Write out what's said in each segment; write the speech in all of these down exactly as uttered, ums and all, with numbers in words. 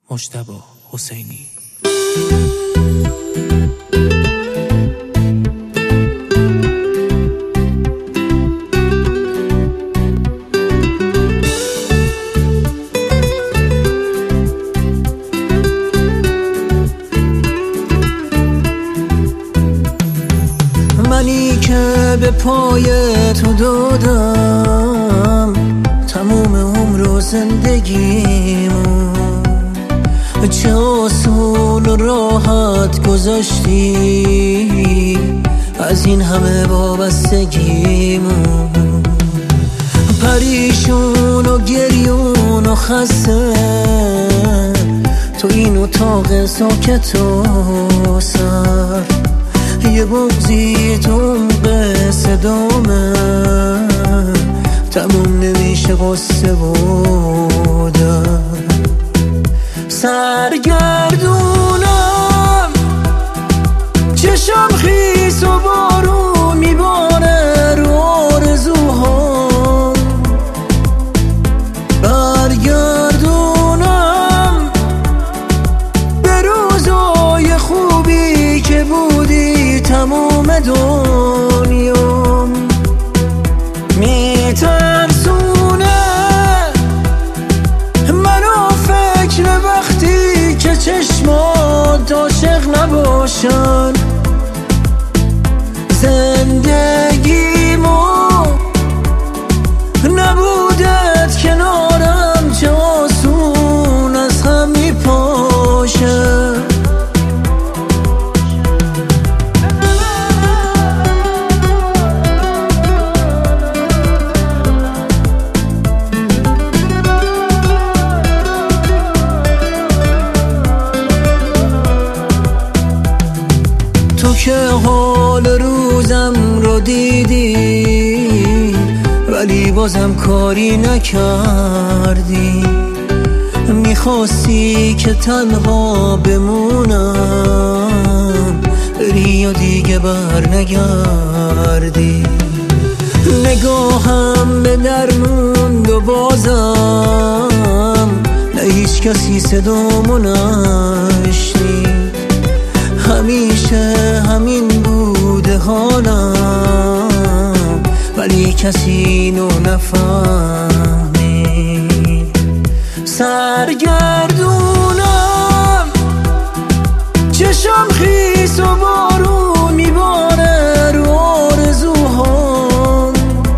مجتبی حسینی. منی که به پای تو دادم تموم عمر و زندگیمو، چه آسون و راحت گذاشتی از این همه وابستگیمو. پریشون و گریون و خسته تو این اتاق ساکت و سر، یه بغضی تو عمق صدامه تموم نمیشه قصه بودم. سرگردونم چشم خیس و بارون میباره رو آرزوهام، برگردونم به روزای خوبی که بودی تموم دنیام. میترسونه منو فکر وقتی که چشمات عاشق نباشن، زندگیمو نبودت کنارم چه آسون از هم میپاشه. تو که حال روزم رو دیدی ولی بازم کاری نکردی، میخواستی که تنها بمونم بری و دیگه بر نگردی. نگاهم به در موند و بازم نه هیچ کسی صدامو نشنید، همیشه همین بوده حالم ولی کسی اینو نفهمید. سرگردونم چشم خیس و بارون میباره رو آرزوهام،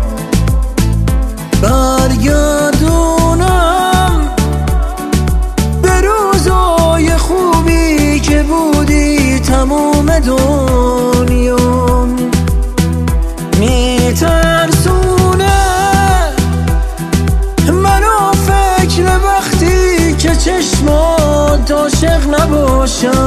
برگردونم به روزای خوبی که بودی تموم دنیام. میترسونه منو فکر وقتی که چشمات عاشق نباشن،